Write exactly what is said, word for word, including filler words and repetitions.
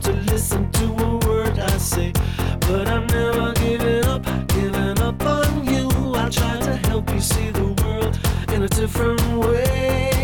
to listen to a word I say. But I'm never giving up, giving up on you. I'll try to help you see the world in a different way.